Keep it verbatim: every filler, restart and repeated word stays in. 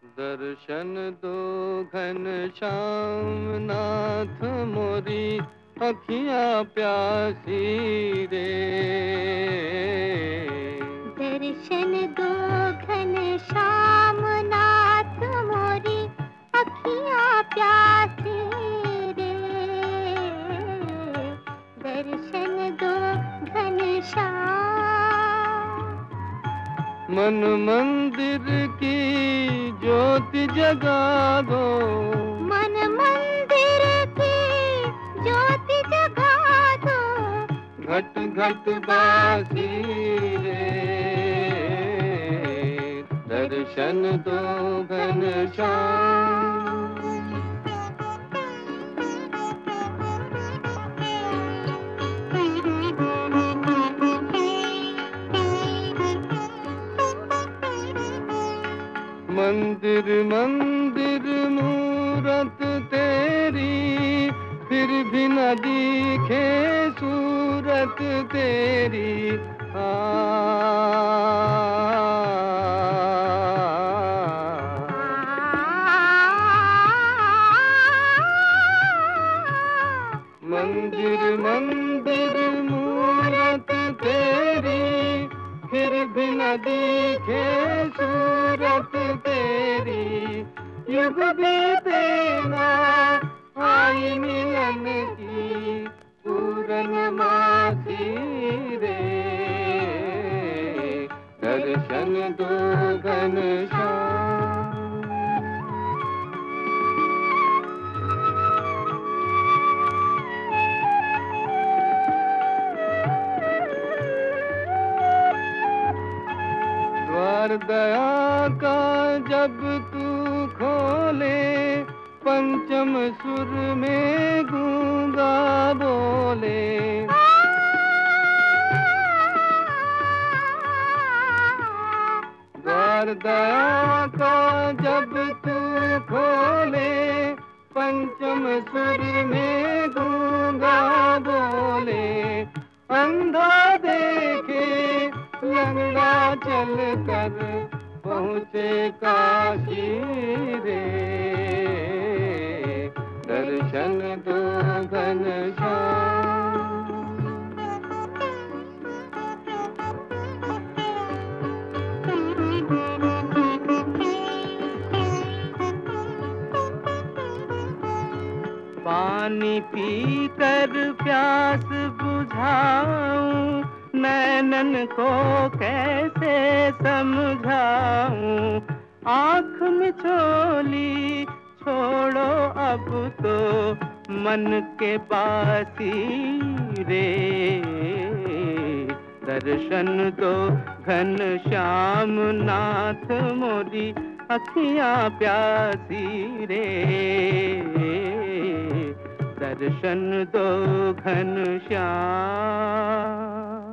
दर्शन दो घन श्याम नाथ मोरी अखियाँ प्यासी रे। दर्शन दो घन श्याम नाथ मोरी अखियाँ प्यासी रे। दर्शन दो घन श्याम। मन मंदिर की ज्योति जगा दो। मन मंदिर की ज्योति जगा दो। घट घट बासी रे। दर्शन दो घन श्याम। मंदिर मंदिर मूरत तेरी, फिर भी न दिखे सूरत तेरी। आ मंदिर मंदिर मूरत तेरी, फिर भी न दिखे सूरत तेरी। युग बीते ना आई मिलन की पूर्णमासी रे। दर्शन दो घन श्याम। द्वार दया का जब तू खोले, पंचम सुर में गूंगा बोले। द्वार दया का जब तू खोले, पंचम सुर में गूंगा बोले। अंधा देखे लंगड़ा चल कर पहुँचे काशी रे। दर्शन दो घन श्याम। पानी पीकर प्यास बुझाऊं, नैनन को कैसे समझाऊं। आँख में झोली छोड़ो अब तो मन के बासी रे। दर्शन दो घन श्याम नाथ मोरी अखियाँ प्यासी रे। दर्शन दो घन श्याम।